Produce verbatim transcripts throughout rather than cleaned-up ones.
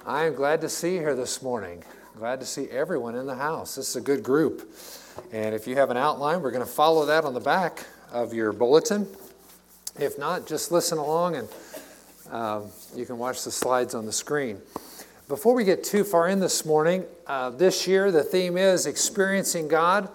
I am glad to see you here this morning. Glad to see everyone in the house. This is a good group. And if you have an outline, we're going to follow that on the back of your bulletin. If not, just listen along and um, you can watch the slides on the screen. Before we get too far in this morning, uh, this year the theme is Experiencing God.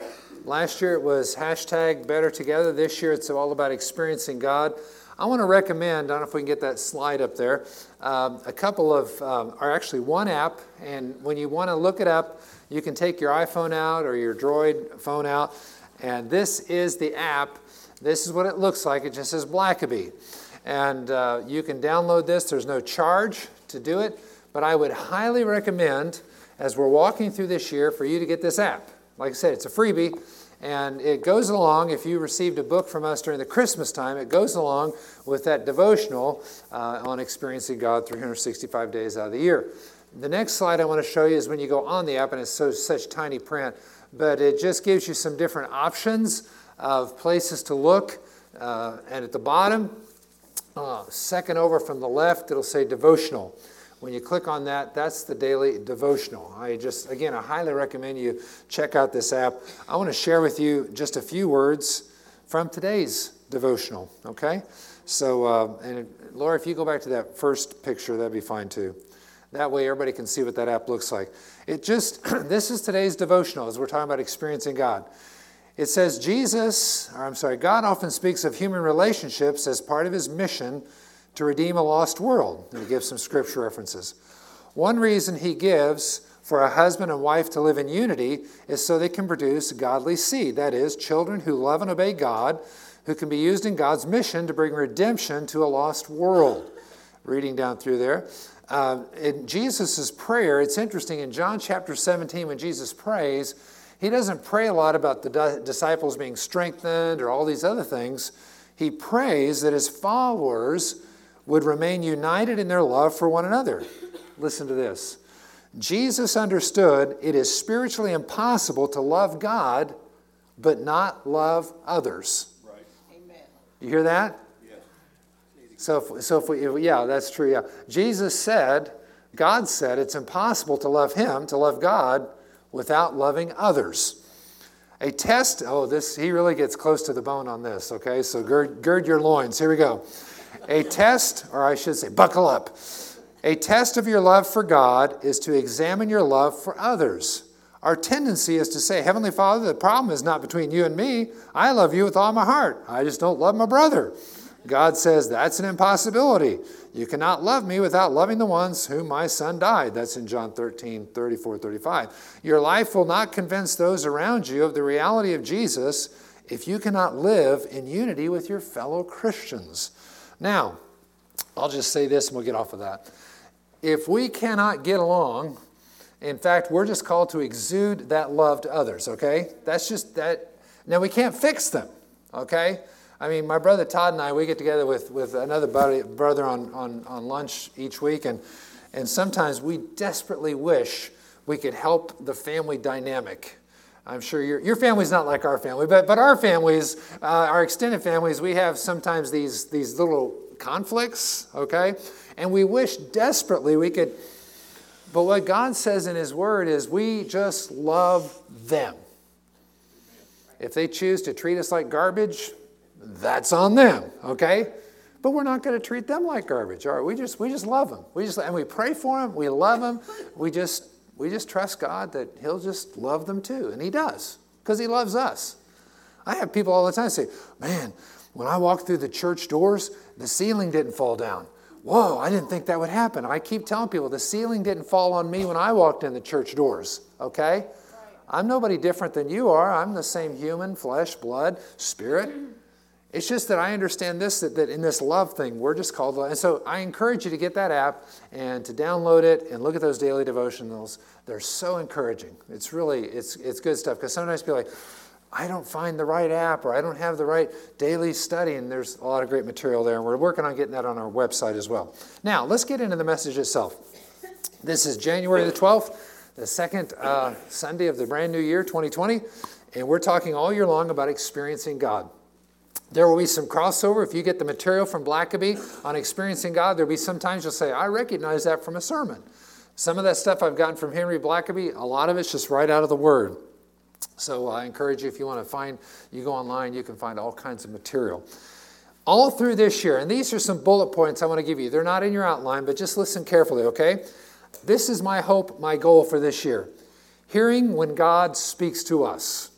Last year it was hashtag Better Together. This year it's all about experiencing God. I want to recommend, I don't know if we can get that slide up there, um, a couple of, um, or actually one app, and when you want to look it up, you can take your iPhone out or your Droid phone out, and this is the app. This is what it looks like. It just says Blackaby. And uh, you can download this. There's no charge to do it, but I would highly recommend, as we're walking through this year, for you to get this app. Like I said, it's a freebie. And it goes along, if you received a book from us during the Christmas time, it goes along with that devotional uh, on experiencing God three hundred sixty-five days out of the year. The next slide I want to show you is when you go on the app, and it's so such tiny print, but it just gives you some different options of places to look. Uh, and at the bottom, uh, second over from the left, it'll say devotional. When you click on that, that's the daily devotional. I just, again, I highly recommend you check out this app. I want to share with you just a few words from today's devotional, okay? So, uh, and Laura, if you go back to that first picture, that'd be fine too. That way everybody can see what that app looks like. It just, this is today's devotional as we're talking about experiencing God. It says Jesus, or I'm sorry, God often speaks of human relationships as part of his mission to redeem a lost world. And he gives some scripture references. One reason he gives for a husband and wife to live in unity is so they can produce godly seed. That is, children who love and obey God, who can be used in God's mission to bring redemption to a lost world. Reading down through there. Uh, in Jesus' prayer, it's interesting, in John chapter seventeen, when Jesus prays, he doesn't pray a lot about the di- disciples being strengthened or all these other things. He prays that his followers would remain united in their love for one another. Listen to this. Jesus understood it is spiritually impossible to love God but not love others. Right. Amen. You hear that? Yes. So, if, so if we, if, yeah, that's true. Yeah, Jesus said, God said, it's impossible to love Him, to love God, without loving others. A test. Oh, this he really gets close to the bone on this. Okay, so gird, gird your loins. Here we go. A test, or I should say, buckle up. A test of your love for God is to examine your love for others. Our tendency is to say, Heavenly Father, the problem is not between you and me. I love you with all my heart. I just don't love my brother. God says, that's an impossibility. You cannot love me without loving the ones whom my son died. That's in John thirteen, thirty-four, thirty-five. Your life will not convince those around you of the reality of Jesus if you cannot live in unity with your fellow Christians. Now, I'll just say this and we'll get off of that. If we cannot get along, in fact, we're just called to exude that love to others, okay? That's just that. Now, we can't fix them, okay? I mean, my brother Todd and I, we get together with, with another buddy, brother on, on, on lunch each week, and, and sometimes we desperately wish we could help the family dynamic. I'm sure your your family's not like our family, but but our families, uh, our extended families, we have sometimes these these little conflicts, okay? And we wish desperately we could, but what God says in His Word is we just love them. If they choose to treat us like garbage, that's on them, okay? But we're not going to treat them like garbage, all right? We just we just love them. We just and we pray for them. We love them. We just. We just trust God that He'll just love them too. And He does, because He loves us. I have people all the time say, man, when I walked through the church doors, the ceiling didn't fall down. Whoa, I didn't think that would happen. I keep telling people the ceiling didn't fall on me when I walked in the church doors, okay? I'm nobody different than you are. I'm the same human, flesh, blood, spirit. It's just that I understand this, that, that in this love thing, we're just called love. And so I encourage you to get that app and to download it and look at those daily devotionals. They're so encouraging. It's really, it's it's good stuff. Because sometimes people are like, I don't find the right app or I don't have the right daily study. And there's a lot of great material there. And we're working on getting that on our website as well. Now, let's get into the message itself. This is January the twelfth, the second uh, Sunday of the brand new year, twenty twenty. And we're talking all year long about experiencing God. There will be some crossover. If you get the material from Blackaby on experiencing God, there'll be some times you'll say, I recognize that from a sermon. Some of that stuff I've gotten from Henry Blackaby, a lot of it's just right out of the Word. So I encourage you, if you want to find, you go online, you can find all kinds of material. All through this year, and these are some bullet points I want to give you. They're not in your outline, but just listen carefully, okay? This is my hope, my goal for this year. Hearing when God speaks to us.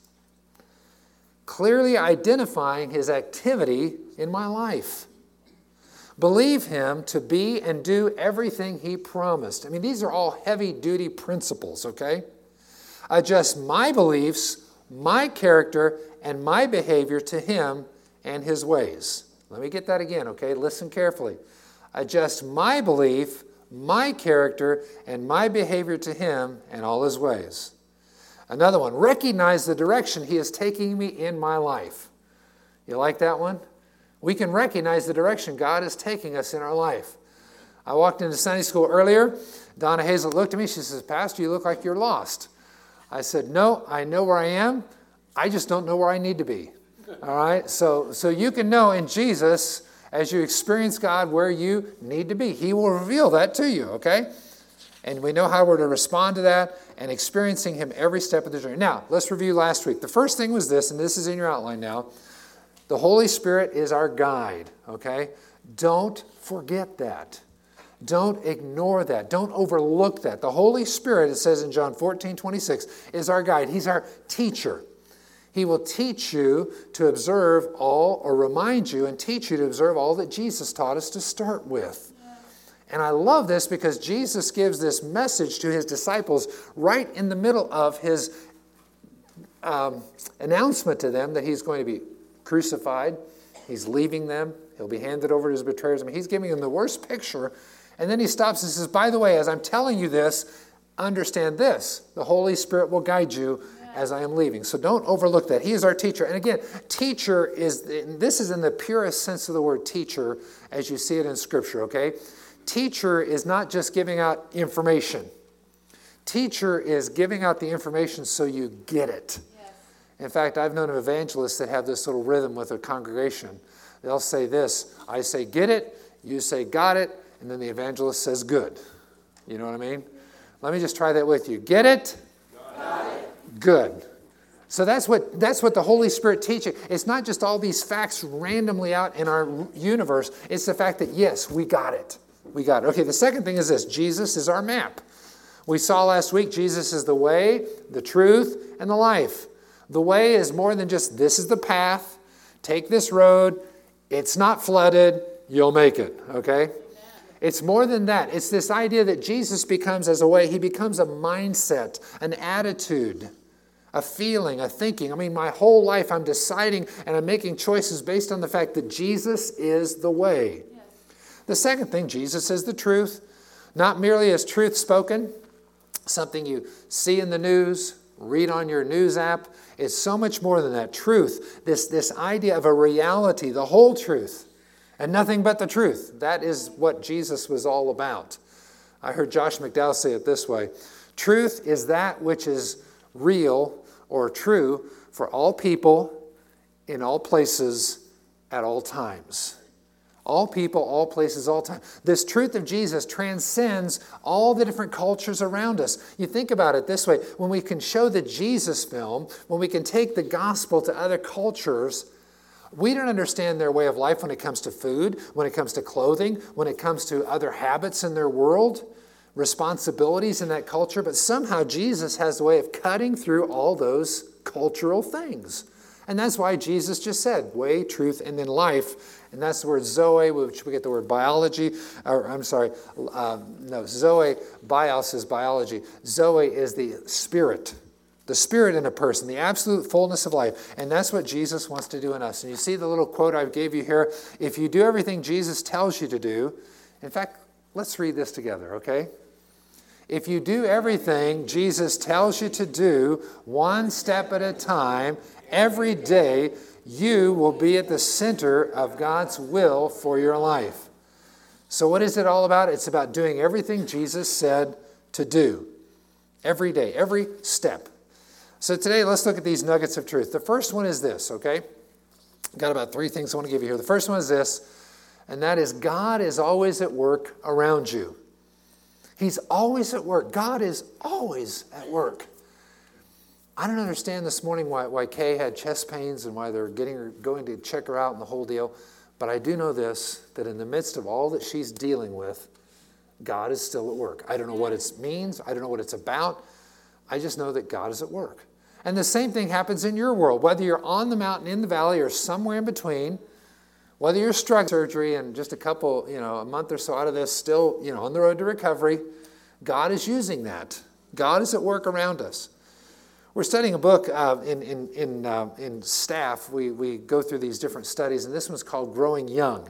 Clearly identifying His activity in my life. Believe Him to be and do everything He promised. I mean, these are all heavy-duty principles, okay? Adjust my beliefs, my character, and my behavior to Him and His ways. Let me get that again, okay? Listen carefully. Adjust my belief, my character, and my behavior to Him and all His ways. Another one, recognize the direction He is taking me in my life. You like that one? We can recognize the direction God is taking us in our life. I walked into Sunday school earlier. Donna Hazel looked at me. She says, Pastor, you look like you're lost. I said, no, I know where I am. I just don't know where I need to be. All right? So, so you can know in Jesus, as you experience God, where you need to be. He will reveal that to you, okay? And we know how we're to respond to that and experiencing Him every step of the journey. Now, let's review last week. The first thing was this, and this is in your outline now. The Holy Spirit is our guide, okay? Don't forget that. Don't ignore that. Don't overlook that. The Holy Spirit, it says in John fourteen twenty-six, is our guide. He's our teacher. He will teach you to observe all, or remind you and teach you to observe all that Jesus taught us to start with. And I love this because Jesus gives this message to His disciples right in the middle of His um, announcement to them that He's going to be crucified. He's leaving them. He'll be handed over to His betrayers. I mean, He's giving them the worst picture. And then He stops and says, by the way, as I'm telling you this, understand this. The Holy Spirit will guide you as I am leaving. So don't overlook that. He is our teacher. And again, teacher is, this is in the purest sense of the word teacher as you see it in Scripture, okay? Teacher is not just giving out information. Teacher is giving out the information so you get it. Yes. In fact, I've known evangelists that have this little rhythm with a congregation. They'll say this, I say get it, you say got it, and then the evangelist says good. You know what I mean? Let me just try that with you. Get it? Got it. Good. So that's what that's what the Holy Spirit teaches. It's not just all these facts randomly out in our universe. It's the fact that, yes, we got it. We got it. Okay, the second thing is this. Jesus is our map. We saw last week Jesus is the way, the truth, and the life. The way is more than just this is the path. Take this road. It's not flooded. You'll make it. Okay? It's more than that. It's this idea that Jesus becomes as a way. He becomes a mindset, an attitude, a feeling, a thinking. I mean, my whole life I'm deciding and I'm making choices based on the fact that Jesus is the way. Yes. The second thing, Jesus is the truth. Not merely as truth spoken, something you see in the news, read on your news app. It's so much more than that. Truth, this, this idea of a reality, the whole truth. And nothing but the truth. That is what Jesus was all about. I heard Josh McDowell say it this way. Truth is that which is real or true for all people, in all places, at all times. All people, all places, all time. This truth of Jesus transcends all the different cultures around us. You think about it this way. When we can show the Jesus film, when we can take the gospel to other cultures, we don't understand their way of life when it comes to food, when it comes to clothing, when it comes to other habits in their world, responsibilities in that culture. But somehow Jesus has a way of cutting through all those cultural things. And that's why Jesus just said, way, truth, and then life. And that's the word Zoe, which we get the word biology. Or I'm sorry, uh, no, Zoe, bios is biology. Zoe is the spirit. The spirit in a person, the absolute fullness of life. And that's what Jesus wants to do in us. And you see the little quote I gave you here. If you do everything Jesus tells you to do, in fact, let's read this together, okay? If you do everything Jesus tells you to do, one step at a time, every day, you will be at the center of God's will for your life. So what is it all about? It's about doing everything Jesus said to do. Every day, every step. So today, let's look at these nuggets of truth. The first one is this, okay? Got about three things I want to give you here. The first one is this, and that is God is always at work around you. He's always at work. God is always at work. I don't understand this morning why, why Kay had chest pains and why they're getting her, going to check her out and the whole deal. But I do know this, that in the midst of all that she's dealing with, God is still at work. I don't know what it means. I don't know what it's about. I just know that God is at work. And the same thing happens in your world. Whether you're on the mountain, in the valley, or somewhere in between, whether you're struggling surgery and just a couple, you know, a month or so out of this, still, you know, on the road to recovery, God is using that. God is at work around us. We're studying a book uh, in in in, uh, in staff. We we go through these different studies, and this one's called Growing Young.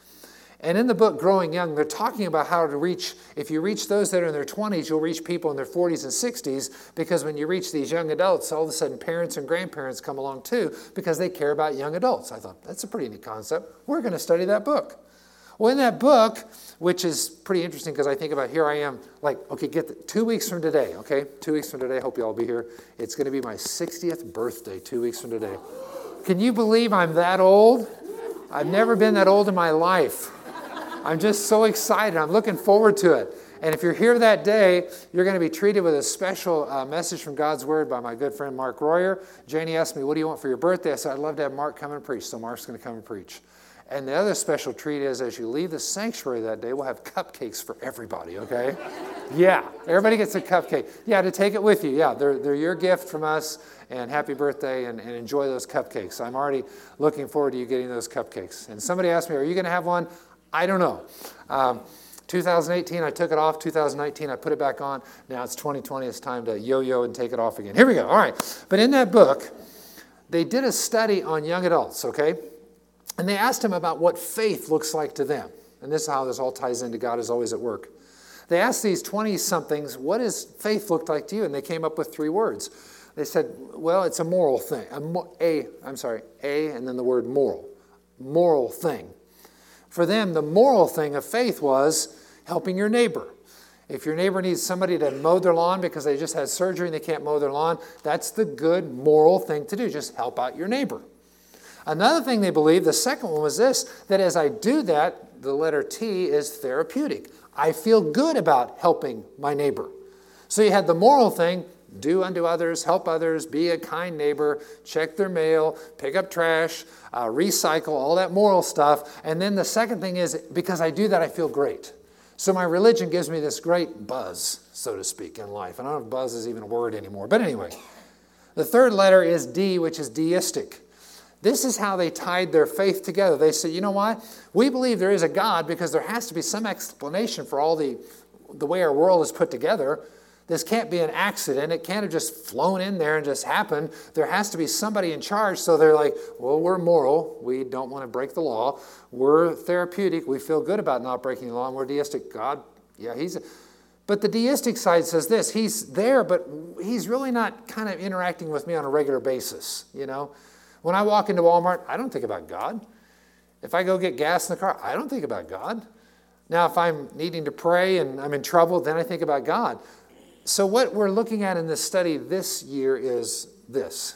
And in the book Growing Young, they're talking about how to reach, if you reach those that are in their twenties, you'll reach people in their forties and sixties, because when you reach these young adults, all of a sudden parents and grandparents come along too, because they care about young adults. I thought, that's a pretty neat concept. We're going to study that book. Well, in that book, which is pretty interesting because I think about, here I am, like, okay, get the, two weeks from today, okay? Two weeks from today, I hope you all be here. It's going to be my sixtieth birthday two weeks from today. Can you believe I'm that old? I've never been that old in my life. I'm just so excited. I'm looking forward to it. And if you're here that day, you're going to be treated with a special uh, message from God's Word by my good friend Mark Royer. Janie asked me, what do you want for your birthday? I said, I'd love to have Mark come and preach. So Mark's going to come and preach. And the other special treat is, as you leave the sanctuary that day, we'll have cupcakes for everybody, okay? Yeah, everybody gets a cupcake. Yeah, to take it with you. Yeah, they're, they're your gift from us, and happy birthday, and, and enjoy those cupcakes. I'm already looking forward to you getting those cupcakes. And somebody asked me, are you going to have one? I don't know. Um, two thousand eighteen, I took it off. two thousand nineteen, I put it back on. Now it's twenty twenty. It's time to yo-yo and take it off again. Here we go. All right. But in that book, they did a study on young adults, okay? And they asked them about what faith looks like to them. And this is how this all ties into God is always at work. They asked these twenty-somethings, what does faith look like to you? And they came up with three words. They said, well, it's a moral thing. A, a I'm sorry, a, and then the word moral. Moral thing. For them, the moral thing of faith was helping your neighbor. If your neighbor needs somebody to mow their lawn because they just had surgery and they can't mow their lawn, that's the good moral thing to do. Just help out your neighbor. Another thing they believed, the second one was this, that as I do that, the letter T is therapeutic. I feel good about helping my neighbor. So you had the moral thing, do unto others, help others, be a kind neighbor, check their mail, pick up trash, uh, recycle, all that moral stuff. And then the second thing is, because I do that, I feel great. So my religion gives me this great buzz, so to speak, in life. And I don't know if buzz is even a word anymore. But anyway, the third letter is D, which is deistic. This is how they tied their faith together. They said, you know what? We believe there is a God because there has to be some explanation for all the, the way our world is put together. This can't be an accident. It can't have just flown in there and just happened. There has to be somebody in charge. So they're like, well, we're moral. We don't want to break the law. We're therapeutic. We feel good about not breaking the law. And we're deistic. God, yeah, he's... A... But the deistic side says this. He's there, but he's really not kind of interacting with me on a regular basis, you know? When I walk into Walmart, I don't think about God. If I go get gas in the car, I don't think about God. Now, if I'm needing to pray and I'm in trouble, then I think about God. So what we're looking at in this study this year is this.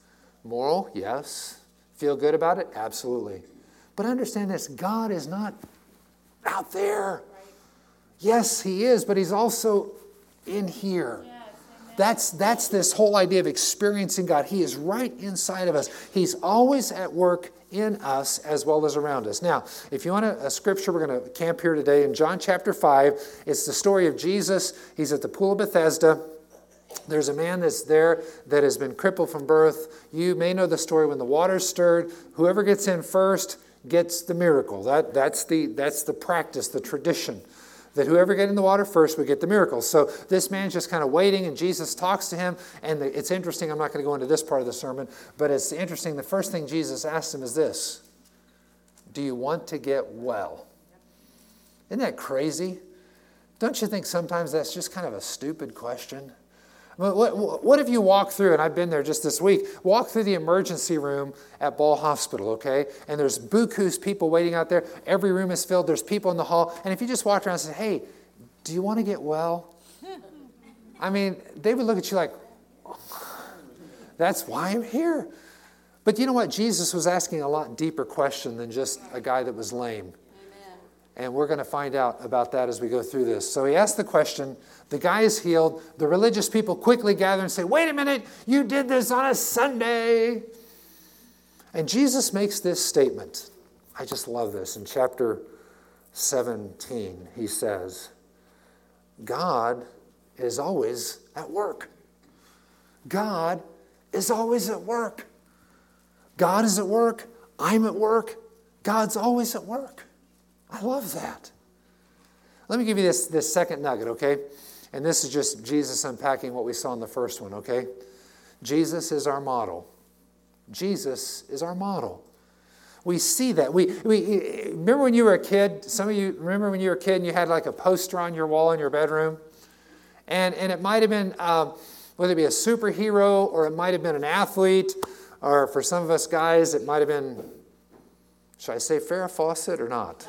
Moral, yes. Feel good about it? Absolutely. But understand this, God is not out there. Yes, he is, but he's also in here. That's, that's this whole idea of experiencing God. He is right inside of us. He's always at work in us as well as around us. Now, if you want a, a scripture, we're going to camp here today in John chapter five. It's the story of Jesus. He's at the pool of Bethesda. There's a man that's there that has been crippled from birth. You may know the story when the water's stirred. Whoever gets in first gets the miracle. That, that's, the, that's the practice, the tradition. That whoever gets in the water first would get the miracle. So this man's just kind of waiting, and Jesus talks to him. And the, it's interesting, I'm not going to go into this part of the sermon, but it's interesting. The first thing Jesus asks him is this: do you want to get well? Isn't that crazy? Don't you think sometimes that's just kind of a stupid question? What, what, what if you walk through, and I've been there just this week, walk through the emergency room at Ball Hospital, okay? And there's bukus people waiting out there. Every room is filled. There's people in the hall. And if you just walked around and said, hey, do you want to get well? I mean, they would look at you like, that's why I'm here. But you know what? Jesus was asking a lot deeper question than just a guy that was lame. Amen. And we're going to find out about that as we go through this. So he asked the question. The guy is healed. The religious people quickly gather and say, wait a minute, you did this on a Sunday. And Jesus makes this statement. I just love this. In chapter seventeen, he says, God is always at work. God is always at work. God is at work. I'm at work. God's always at work. I love that. Let me give you this, this second nugget, okay? And this is just Jesus unpacking what we saw in the first one, okay? Jesus is our model. Jesus is our model. We see that. We, we remember when you were a kid, some of you remember when you were a kid and you had like a poster on your wall in your bedroom? And, and it might have been, um, whether it be a superhero or it might have been an athlete, or for some of us guys, it might have been, should I say Farrah Fawcett or not?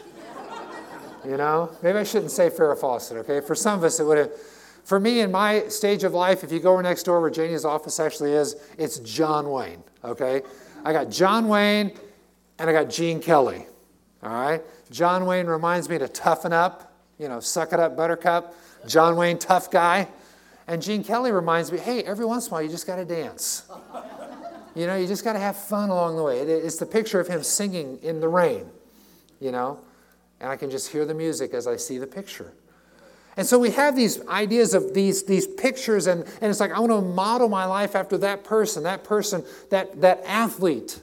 You know, maybe I shouldn't say Farrah Fawcett, okay? For some of us, it would have, for me in my stage of life, if you go over next door where Janie's office actually is, it's John Wayne, okay? I got John Wayne and I got Gene Kelly, all right? John Wayne reminds me to toughen up, you know, suck it up, buttercup. John Wayne, tough guy. And Gene Kelly reminds me, hey, every once in a while you just got to dance. You know, you just got to have fun along the way. It's the picture of him singing in the rain, you know, and I can just hear the music as I see the picture. And so we have these ideas of these, these pictures, and, and it's like, I want to model my life after that person, that person, that, that athlete.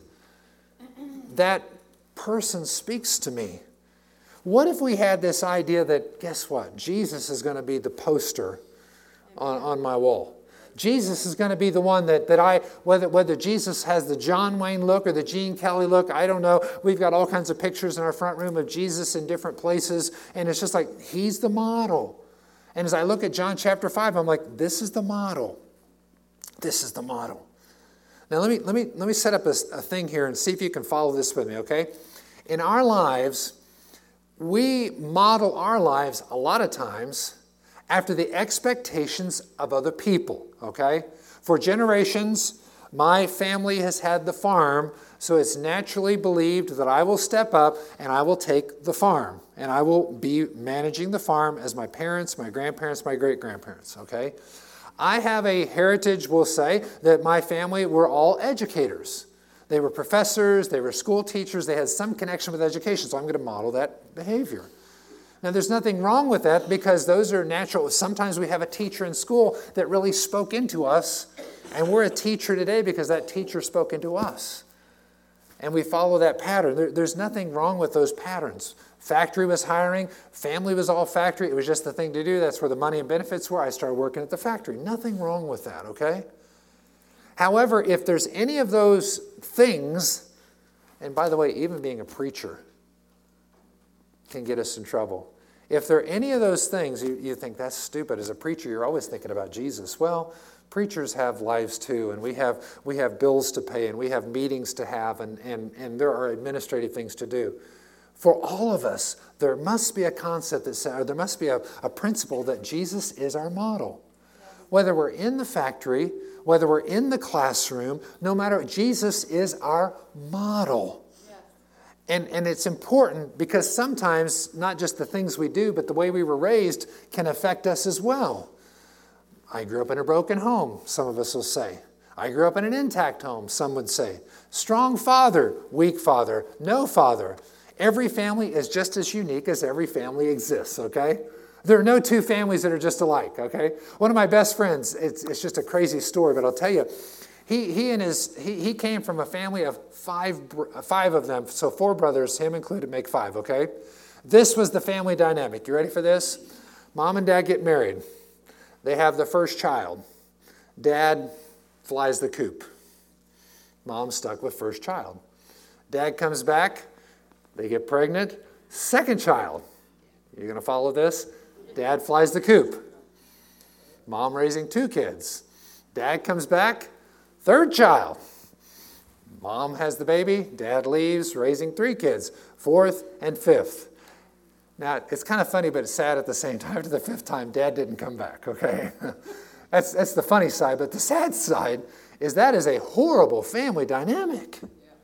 That person speaks to me. What if we had this idea that, guess what? Jesus is going to be the poster on, on my wall. Jesus is going to be the one that, that I, whether, whether Jesus has the John Wayne look or the Gene Kelly look, I don't know. We've got all kinds of pictures in our front room of Jesus in different places. And it's just like, he's the model. And as I look at John chapter five, I'm like, this is the model. This is the model. Now let me, let me, let me set up a, a thing here and see if you can follow this with me, okay? In our lives, we model our lives a lot of times after the expectations of other people, okay? For generations, my family has had the farm, so it's naturally believed that I will step up and I will take the farm. And I will be managing the farm as my parents, my grandparents, my great-grandparents, okay? I have a heritage, we'll say, that my family were all educators. They were professors, they were school teachers, they had some connection with education, so I'm going to model that behavior. Now, there's nothing wrong with that because those are natural. Sometimes we have a teacher in school that really spoke into us, and we're a teacher today because that teacher spoke into us. And we follow that pattern. There, there's nothing wrong with those patterns. Factory was hiring, family was all factory. It was just the thing to do. That's where the money and benefits were. I started working at the factory. Nothing wrong with that, okay? However, if there's any of those things, and by the way, even being a preacher can get us in trouble. If there are any of those things, you, you think that's stupid. As a preacher, you're always thinking about Jesus. Well, preachers have lives too, and we have we have bills to pay, and we have meetings to have, and, and, and there are administrative things to do. For all of us, there must be a concept that says, or there must be a, a principle that Jesus is our model. Whether we're in the factory, whether we're in the classroom, no matter, Jesus is our model. And, and it's important because sometimes not just the things we do, but the way we were raised can affect us as well. I grew up in a broken home, some of us will say. I grew up in an intact home, some would say. Strong father, weak father, no father. Every family is just as unique as every family exists, okay? There are no two families that are just alike, okay? One of my best friends, it's, it's just a crazy story, but I'll tell you, He he and his he he came from a family of five five of them, so four brothers, him included, make five. Okay, this was the family dynamic. You ready for this? Mom and dad get married. They have the first child. Dad flies the coop. Mom's stuck with first child. Dad comes back. They get pregnant. Second child. You're gonna follow this? Dad flies the coop. Mom raising two kids. Dad comes back. Third child. Mom has the baby. Dad leaves, raising three kids. Fourth and fifth. Now, it's kind of funny, but it's sad at the same time. After the fifth time, Dad didn't come back, okay? That's, that's the funny side, but the sad side is that is a horrible family dynamic.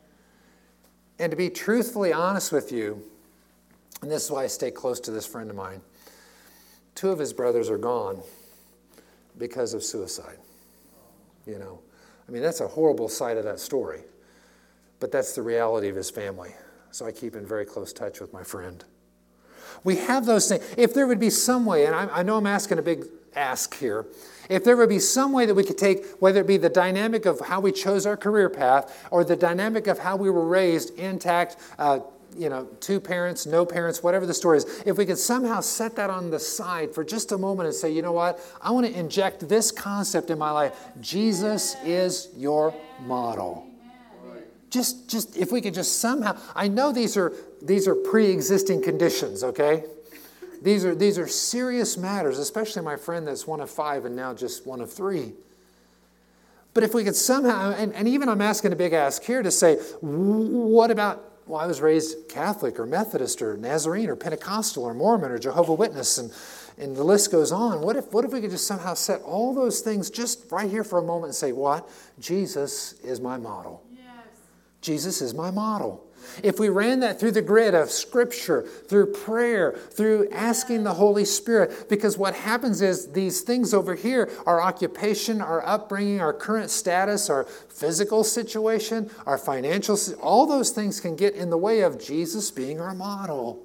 And to be truthfully honest with you, and this is why I stay close to this friend of mine, two of his brothers are gone because of suicide. You know, I mean, that's a horrible side of that story. But that's the reality of his family. So I keep in very close touch with my friend. We have those things. If there would be some way, and I, I know I'm asking a big ask here, if there would be some way that we could take, whether it be the dynamic of how we chose our career path or the dynamic of how we were raised intact, uh, you know, two parents, no parents, whatever the story is, if we could somehow set that on the side for just a moment and say, you know what, I want to inject this concept in my life. Jesus is your model. Just, just if we could just somehow, I know these are these are pre-existing conditions, okay? These are these are serious matters, especially my friend that's one of five and now just one of three. But if we could somehow, and, and even I'm asking a big ask here to say, what about, well, I was raised Catholic or Methodist or Nazarene or Pentecostal or Mormon or Jehovah's Witness, and, and the list goes on. What if, what if we could just somehow set all those things just right here for a moment and say, what? Jesus is my model. Jesus is my model. If we ran that through the grid of Scripture, through prayer, through asking the Holy Spirit, because what happens is these things over here, our occupation, our upbringing, our current status, our physical situation, our financial, all those things can get in the way of Jesus being our model.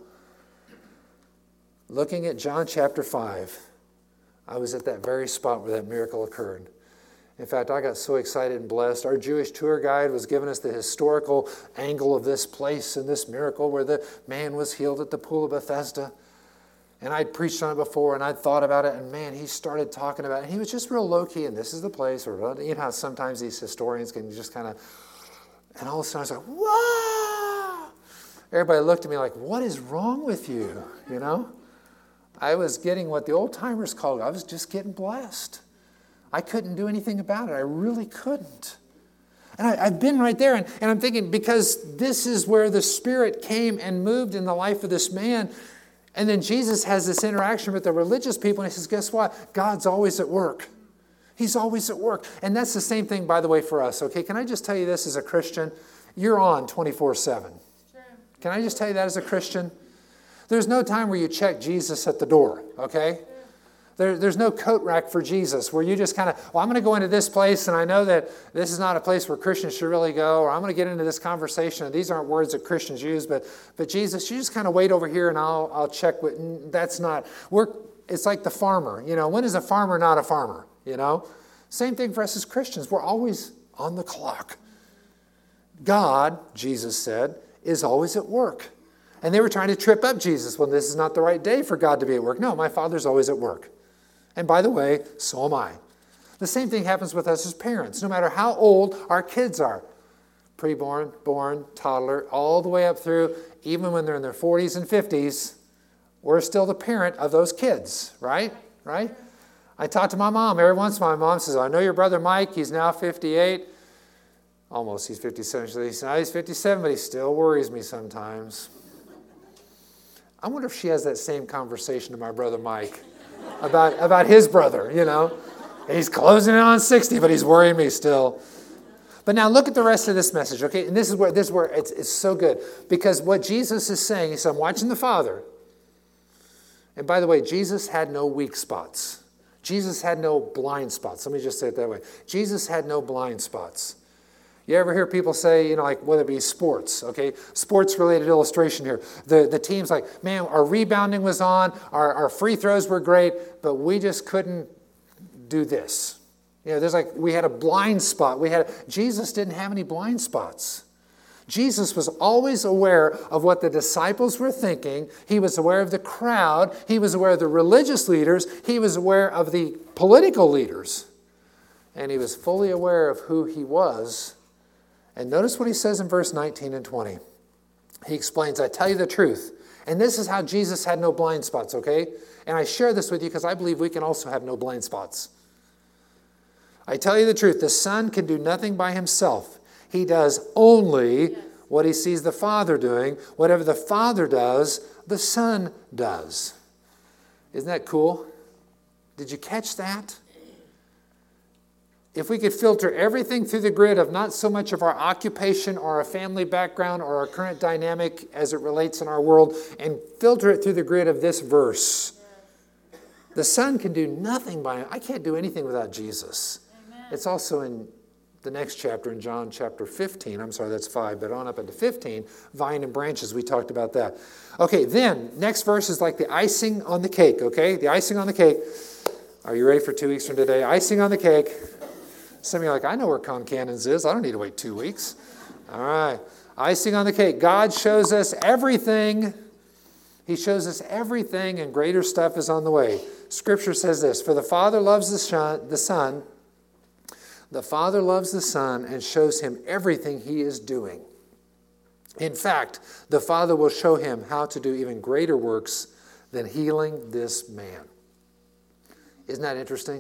Looking at John chapter five, I was at that very spot where that miracle occurred. In fact, I got so excited and blessed. Our Jewish tour guide was giving us the historical angle of this place and this miracle where the man was healed at the pool of Bethesda. And I'd preached on it before, and I'd thought about it, and man, he started talking about it. And he was just real low-key, and this is the place. Or, you know how sometimes these historians can just kind of, and all of a sudden I was like, whoa! Everybody looked at me like, what is wrong with you? You know? I was getting what the old-timers called, I was just getting blessed. I couldn't do anything about it. I really couldn't. And I, I've been right there, and, and I'm thinking, because this is where the Spirit came and moved in the life of this man, and then Jesus has this interaction with the religious people, and he says, guess what? God's always at work. He's always at work. And that's the same thing, by the way, for us. Okay, can I just tell you this as a Christian? You're on twenty-four seven. Can I just tell you that as a Christian? There's no time where you check Jesus at the door, okay? There, there's no coat rack for Jesus where you just kind of, well, I'm going to go into this place, and I know that this is not a place where Christians should really go, or I'm going to get into this conversation, and these aren't words that Christians use, but but Jesus, you just kind of wait over here, and I'll I'll check what, that's not, we're, it's like the farmer, you know, when is a farmer not a farmer, you know? Same thing for us as Christians, we're always on the clock. God, Jesus said, is always at work. And they were trying to trip up Jesus. Well, this is not the right day for God to be at work. No, my Father's always at work. And by the way, so am I. The same thing happens with us as parents. No matter how old our kids are, preborn, born, toddler, all the way up through, even when they're in their forties and fifties, we're still the parent of those kids, right? Right? I talk to my mom every once in a while. My mom says, I know your brother Mike, he's now fifty-eight. Almost, he's fifty-seven. Now he's fifty-seven, but he still worries me sometimes. I wonder if she has that same conversation to my brother Mike. About, about his brother, you know. He's closing in on sixty, but he's worrying me still. But now look at the rest of this message, okay? And this is where this is where it's, it's so good. Because what Jesus is saying, he said, I'm watching the Father. And by the way, Jesus had no weak spots. Jesus had no blind spots. Let me just say it that way. Jesus had no blind spots. You ever hear people say, you know, like whether it be sports, okay? Sports-related illustration here. The, the team's like, man, our rebounding was on, our, our free throws were great, but we just couldn't do this. You know, there's like, we had a blind spot. We had, Jesus didn't have any blind spots. Jesus was always aware of what the disciples were thinking. He was aware of the crowd. He was aware of the religious leaders. He was aware of the political leaders. And he was fully aware of who he was. And notice what he says in verse nineteen and twenty. He explains, I tell you the truth. And this is how Jesus had no blind spots, okay? And I share this with you because I believe we can also have no blind spots. I tell you the truth, the Son can do nothing by himself. He does only what he sees the Father doing. Whatever the Father does, the Son does. Isn't that cool? Did you catch that? if we could filter everything through the grid of not so much of our occupation or our family background or our current dynamic as it relates in our world, and filter it through the grid of this verse. The Son can do nothing by him. I can't do anything without Jesus. Amen. It's also in the next chapter, in John chapter fifteen. I'm sorry, that's five, but on up into fifteen, vine and branches, we talked about that. Okay, then, next verse is like the icing on the cake, okay? The icing on the cake. Are you ready for two weeks from today? Icing on the cake. Some of you are like, I know where Concannons is. I don't need to wait two weeks. All right. Icing on the cake. God shows us everything. He shows us everything, and greater stuff is on the way. Scripture says this, for the Father loves the Son, the Son. The Father loves the Son and shows him everything he is doing. In fact, the Father will show him how to do even greater works than healing this man. Isn't that interesting?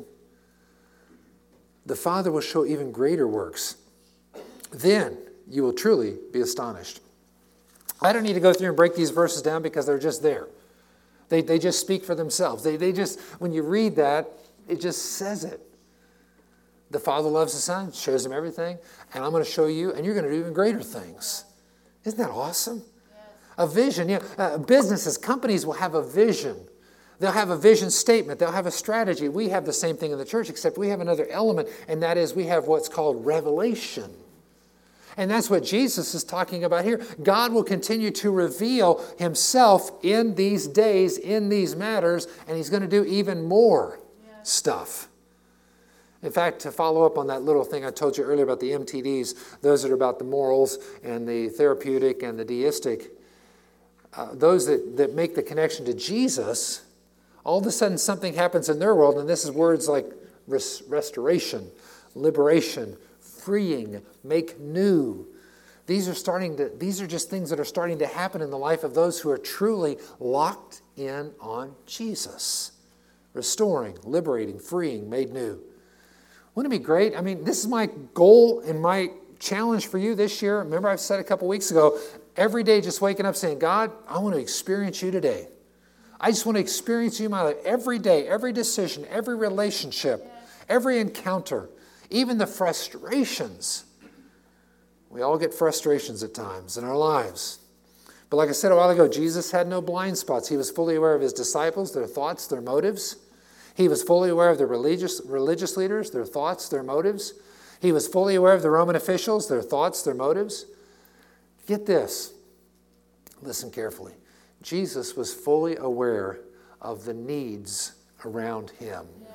The Father will show even greater works. Then you will truly be astonished. I don't need to go through and break these verses down because they're just there. They, they just speak for themselves. They, they just, when you read that, it just says it. The Father loves the Son, shows him everything, and I'm going to show you, and you're going to do even greater things. Isn't that awesome? Yes. A vision. You know, uh, businesses, companies will have a vision. They'll have a vision statement. They'll have a strategy. We have the same thing in the church, except we have another element, and that is we have what's called revelation. And that's what Jesus is talking about here. God will continue to reveal himself in these days, in these matters, and he's going to do even more yes. stuff. In fact, to follow up on that little thing I told you earlier about the M T Ds, those that are about the morals and the therapeutic and the deistic, uh, those that, that make the connection to Jesus, all of a sudden something happens in their world, and this is words like res- restoration, liberation, freeing, make new. These are starting to, these are just things that are starting to happen in the life of those who are truly locked in on Jesus. Restoring, liberating, freeing, made new. Wouldn't it be great? I mean, this is my goal and my challenge for you this year. Remember, I've said a couple weeks ago, every day just waking up saying, God, I want to experience you today. I just want to experience you in my life every day, every decision, every relationship, every encounter, even the frustrations. We all get frustrations at times in our lives. But like I said a while ago, Jesus had no blind spots. He was fully aware of his disciples, their thoughts, their motives. He was fully aware of the religious, religious leaders, their thoughts, their motives. He was fully aware of the Roman officials, their thoughts, their motives. Get this. Listen carefully. Jesus was fully aware of the needs around him. Yes.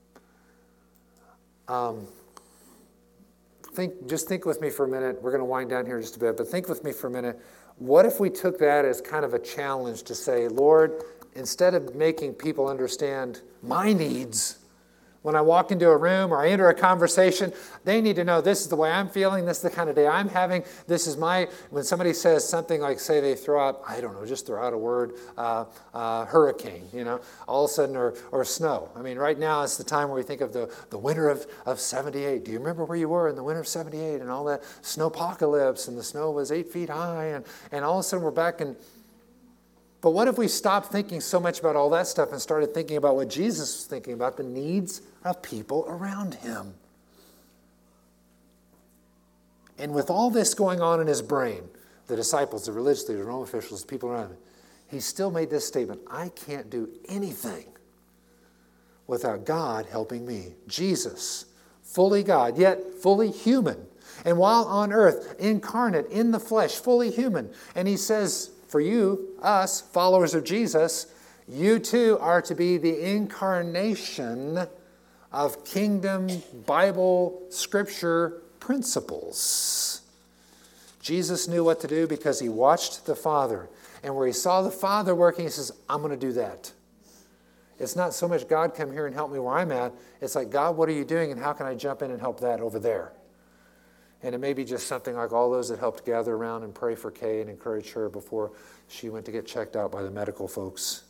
Um, think, just think with me for a minute. We're going to wind down here just a bit, but think with me for a minute. What if we took that as kind of a challenge to say, Lord, instead of making people understand my needs, when I walk into a room or I enter a conversation, they need to know this is the way I'm feeling, this is the kind of day I'm having, this is my, when somebody says something like, say they throw out, I don't know, just throw out a word, uh, uh, hurricane, you know, all of a sudden, or, or snow. I mean, right now it's the time where we think of the, the winter of, of seventy-eight. Do you remember where you were in the winter of seventy-eight and all that snowpocalypse, and the snow was eight feet high, and, and all of a sudden we're back in. But what if we stopped thinking so much about all that stuff and started thinking about what Jesus was thinking about, the needs of people around him? And with all this going on in his brain, the disciples, the religious leaders, the Roman officials, the people around him, he still made this statement, I can't do anything without God helping me. Jesus, fully God, yet fully human. And while on earth, incarnate in the flesh, fully human. And he says, for you, us, followers of Jesus, you too are to be the incarnation of kingdom, Bible, Scripture principles. Jesus knew what to do because he watched the Father. And where he saw the Father working, he says, I'm going to do that. It's not so much, God, come here and help me where I'm at. It's like, God, what are you doing, and how can I jump in and help that over there? And it may be just something like all those that helped gather around and pray for Kay and encourage her before she went to get checked out by the medical folks.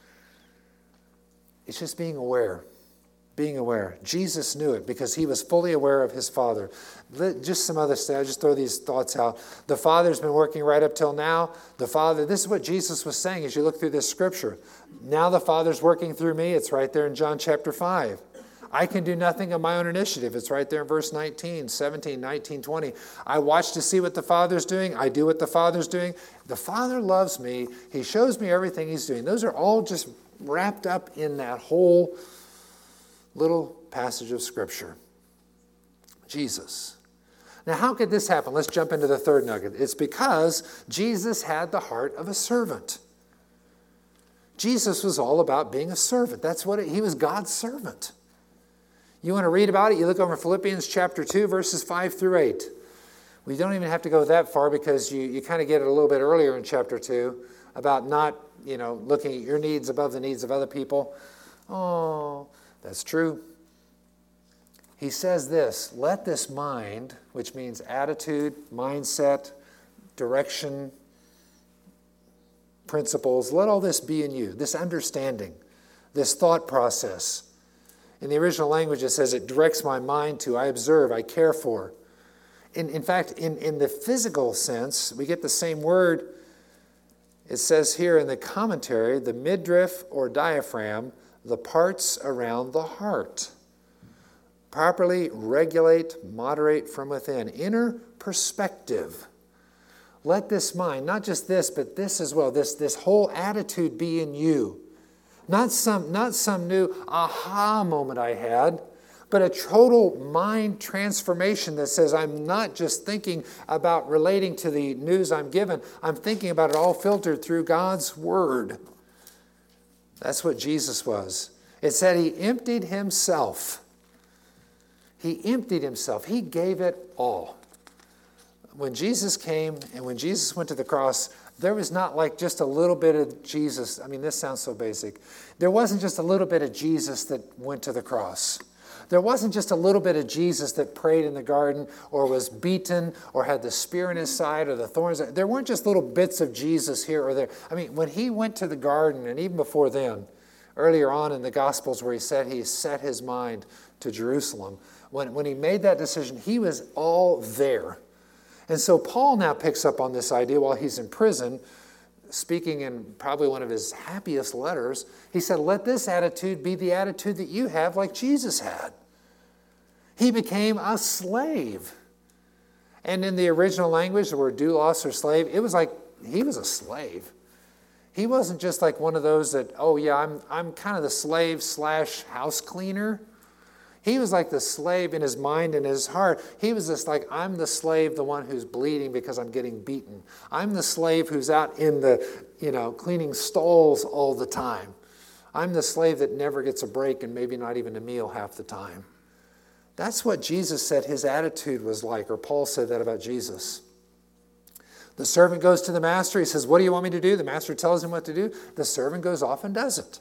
It's just being aware. Being aware. Jesus knew it because he was fully aware of his Father. Just some other stuff. I'll just throw these thoughts out. The Father's been working right up till now. The Father, this is what Jesus was saying as you look through this scripture. Now the Father's working through me. It's right there in John chapter five. I can do nothing of my own initiative. It's right there in verse nineteen, seventeen, nineteen, twenty. I watch to see what the Father's doing. I do what the Father's doing. The Father loves me. He shows me everything He's doing. Those are all just wrapped up in that whole little passage of Scripture. Jesus. Now, how could this happen? Let's jump into the third nugget. It's because Jesus had the heart of a servant. Jesus was all about being a servant. That's what it, he was God's servant. You want to read about it? You look over Philippians chapter two, verses five through eight. We don't even have to go that far because you, you kind of get it a little bit earlier in chapter two about not, you know, looking at your needs above the needs of other people. Oh, that's true. He says this, let this mind, which means attitude, mindset, direction, principles, let all this be in you, this understanding, this thought process. In the original language, it says it directs my mind to, I observe, I care for. In, in fact, in, in the physical sense, we get the same word. It says here in the commentary, the midriff or diaphragm, the parts around the heart. Properly regulate, moderate from within. Inner perspective. Let this mind, not just this, but this as well, this, this whole attitude be in you. Not some, not some new aha moment I had, but a total mind transformation that says I'm not just thinking about relating to the news I'm given. I'm thinking about it all filtered through God's Word. That's what Jesus was. It said He emptied Himself. He emptied Himself. He gave it all. When Jesus came and when Jesus went to the cross, there was not like just a little bit of Jesus. I mean, this sounds so basic. There wasn't just a little bit of Jesus that went to the cross. There wasn't just a little bit of Jesus that prayed in the garden or was beaten or had the spear in his side or the thorns. There weren't just little bits of Jesus here or there. I mean, when He went to the garden, and even before then, earlier on in the Gospels where He said He set His mind to Jerusalem, when, when He made that decision, He was all there. And so Paul now picks up on this idea while he's in prison, speaking in probably one of his happiest letters. He said, let this attitude be the attitude that you have like Jesus had. He became a slave. And in the original language, the word doulos or slave, it was like he was a slave. He wasn't just like one of those that, oh yeah, I'm, I'm kind of the slave slash house cleaner. He was like the slave in his mind and his heart. He was just like, I'm the slave, the one who's bleeding because I'm getting beaten. I'm the slave who's out in the, you know, cleaning stalls all the time. I'm the slave that never gets a break and maybe not even a meal half the time. That's what Jesus said his attitude was like, or Paul said that about Jesus. The servant goes to the master. He says, what do you want me to do? The master tells him what to do. The servant goes off and does it.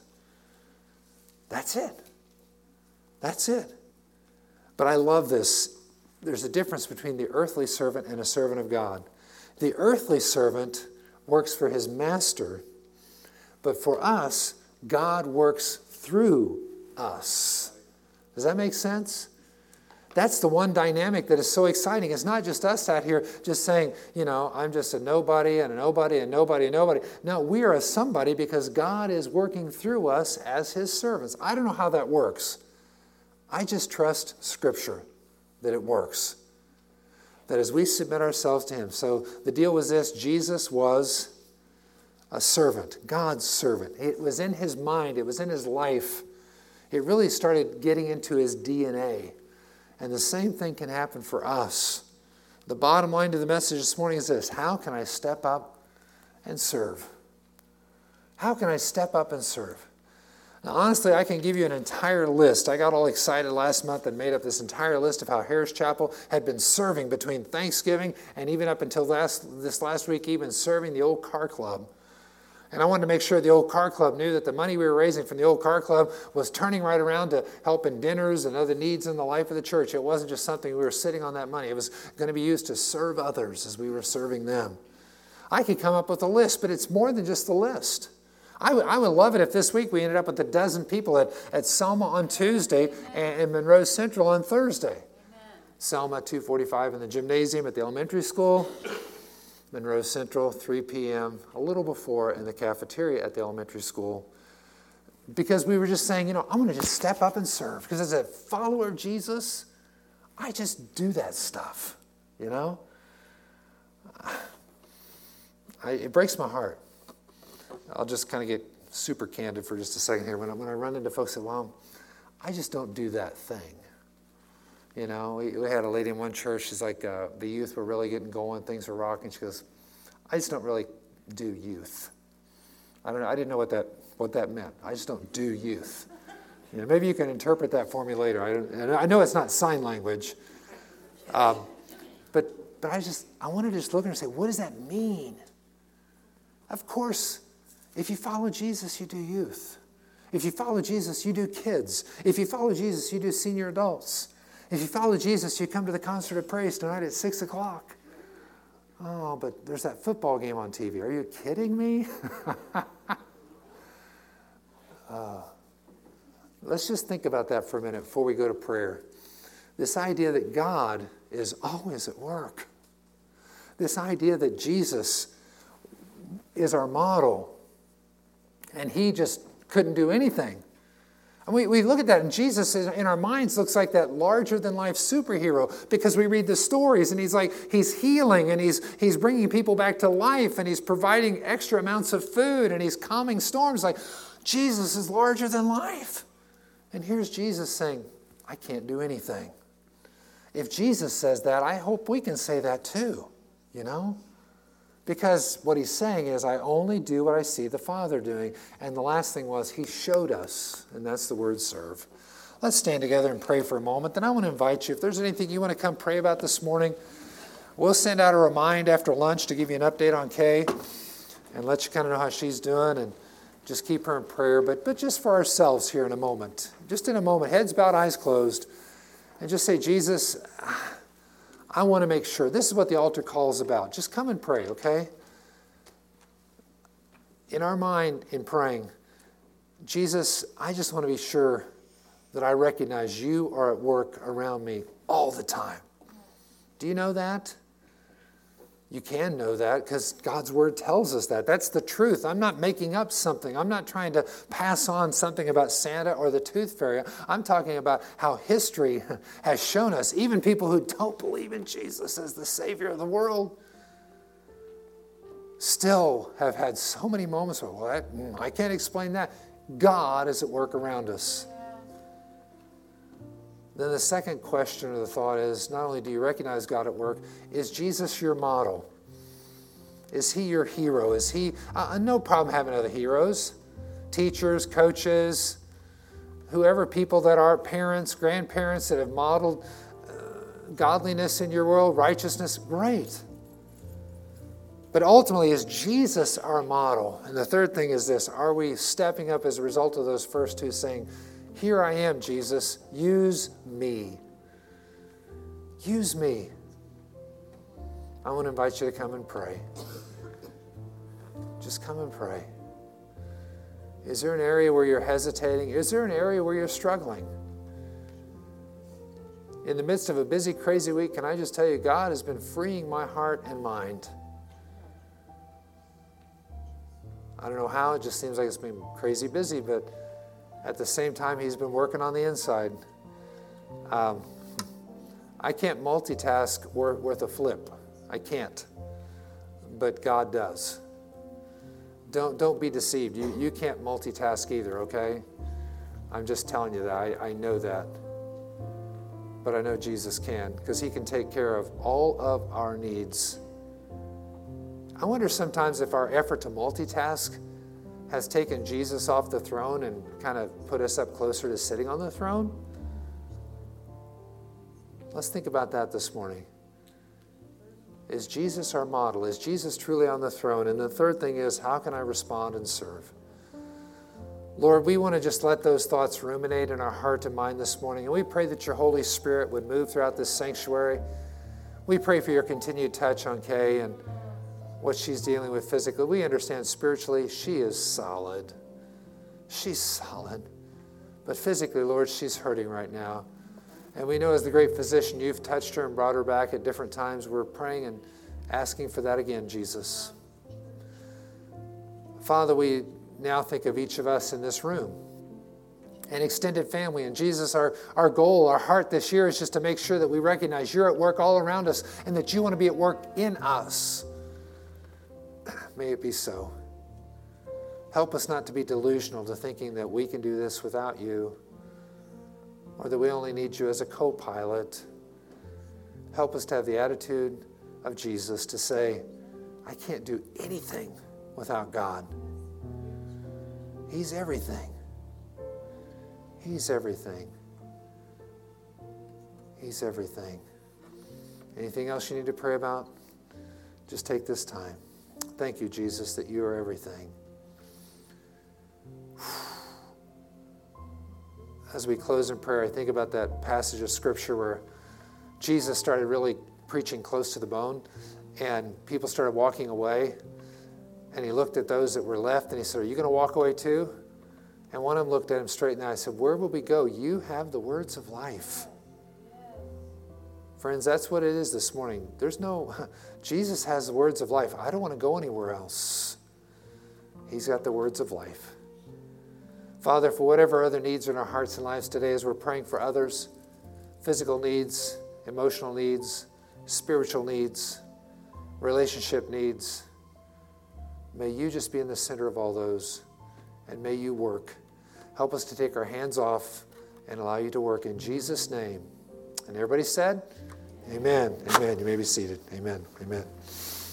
That's it. That's it. But I love this. There's a difference between the earthly servant and a servant of God. The earthly servant works for his master, but for us, God works through us. Does that make sense? That's the one dynamic that is so exciting. It's not just us out here just saying, you know, I'm just a nobody and a nobody and nobody and nobody. No, we are a somebody because God is working through us as His servants. I don't know how that works. I just trust Scripture that it works. That as we submit ourselves to Him. So the deal was this: Jesus was a servant, God's servant. It was in His mind. It was in His life. It really started getting into His D N A. And the same thing can happen for us. The bottom line to the message this morning is this: how can I step up and serve? How can I step up and serve? Now, honestly, I can give you an entire list. I got all excited last month and made up this entire list of how Harris Chapel had been serving between Thanksgiving and even up until last, this last week, even serving the old car club. And I wanted to make sure the old car club knew that the money we were raising from the old car club was turning right around to help in dinners and other needs in the life of the church. It wasn't just something we were sitting on that money. It was going to be used to serve others as we were serving them. I could come up with a list, but it's more than just a list. I would, I would love it if this week we ended up with a dozen people at, at Selma on Tuesday and, and Monroe Central on Thursday. Amen. Selma, two forty-five in the gymnasium at the elementary school. Monroe Central, three p.m., a little before in the cafeteria at the elementary school. because we were just saying, you know, I'm going to just step up and serve. Because as a follower of Jesus, I just do that stuff, you know. I, it breaks my heart. I'll just kind of get super candid for just a second here. When I, when I run into folks that, well, I just don't do that thing. You know, we, we had a lady in one church, she's like, uh, the youth were really getting going, things were rocking. She goes, I just don't really do youth. I don't know, I didn't know what that what that meant. I just don't do youth. You know, maybe you can interpret that for me later. I don't, and I know it's not sign language. Um, but but I just, I wanted to just look at her and say, what does that mean? Of course, if you follow Jesus, you do youth. If you follow Jesus, you do kids. If you follow Jesus, you do senior adults. If you follow Jesus, you come to the concert of praise tonight at six o'clock. Oh, but there's that football game on T V. Are you kidding me? uh, let's just think about that for a minute before we go to prayer. This idea that God is always at work. This idea that Jesus is our model, and he just couldn't do anything. And we, we look at that, and Jesus in our minds looks like that larger-than-life superhero, because we read the stories, and he's like, he's healing, and he's, he's bringing people back to life, and he's providing extra amounts of food, and he's calming storms. Like, Jesus is larger than life. And here's Jesus saying, I can't do anything. If Jesus says that, I hope we can say that too, you know? Because what he's saying is, I only do what I see the Father doing. And the last thing was, he showed us, and that's the word serve. Let's stand together and pray for a moment. Then I want to invite you, if there's anything you want to come pray about this morning, we'll send out a remind after lunch to give you an update on Kay and let you kind of know how she's doing, and just keep her in prayer. But, but just for ourselves here in a moment, just in a moment, heads bowed, eyes closed, and just say, Jesus, I want to make sure. This is what the altar call is about. Just come and pray, okay? In our mind, in praying, Jesus, I just want to be sure that I recognize you are at work around me all the time. Do you know that? You can know that because God's Word tells us that. That's the truth. I'm not making up something. I'm not trying to pass on something about Santa or the Tooth Fairy. I'm talking about how history has shown us, even people who don't believe in Jesus as the Savior of the world, still have had so many moments where, well, that, I can't explain that. God is at work around us. Then the second question or the thought is, not only do you recognize God at work, is Jesus your model? Is he your hero? Is he, uh, no problem having other heroes, teachers, coaches, whoever, people that are parents, grandparents that have modeled uh, godliness in your world, righteousness, great. But ultimately, is Jesus our model? And the third thing is this, are we stepping up as a result of those first two, saying, here I am, Jesus, use me. Use me. I want to invite you to come and pray. Just come and pray. Is there an area where you're hesitating? Is there an area where you're struggling? In the midst of a busy, crazy week, can I just tell you, God has been freeing my heart and mind. I don't know how, it just seems like it's been crazy busy, but at the same time, he's been working on the inside. Um, I can't multitask worth, worth a flip. I can't. But God does. Don't, don't be deceived. You, you can't multitask either, okay? I'm just telling you that. I, I know that. But I know Jesus can, because he can take care of all of our needs. I wonder sometimes if our effort to multitask has taken Jesus off the throne and kind of put us up closer to sitting on the throne. Let's think about that this morning. Is Jesus our model? Is Jesus truly on the throne? And the third thing is, how can I respond and serve? Lord, we want to just let those thoughts ruminate in our heart and mind this morning. And we pray that your Holy Spirit would move throughout this sanctuary. We pray for your continued touch on Kay and what she's dealing with physically. We understand spiritually she is solid. She's solid. But physically, Lord, she's hurting right now. And we know as the great physician, you've touched her and brought her back at different times. We're praying and asking for that again, Jesus. Father, we now think of each of us in this room. and extended family. And Jesus, our, our goal, our heart this year is just to make sure that we recognize you're at work all around us and that you want to be at work in us. May it be so. Help us not to be delusional to thinking that we can do this without you, or that we only need you as a co-pilot. Help us to have the attitude of Jesus to say, I can't do anything without God. He's everything. He's everything. He's everything. Anything else you need to pray about? Just take this time. Thank you, Jesus, that you are everything. As we close in prayer, I think about that passage of Scripture where Jesus started really preaching close to the bone, and people started walking away, and he looked at those that were left, and he said, are you going to walk away too? And one of them looked at him straight in the eye and said, where will we go? You have the words of life. Friends, that's what it is this morning. There's no, Jesus has the words of life. I don't want to go anywhere else. He's got the words of life. Father, for whatever other needs are in our hearts and lives today, as we're praying for others, physical needs, emotional needs, spiritual needs, relationship needs, may you just be in the center of all those, and may you work. Help us to take our hands off and allow you to work in Jesus' name. And everybody said, amen. Amen. You may be seated. Amen. Amen.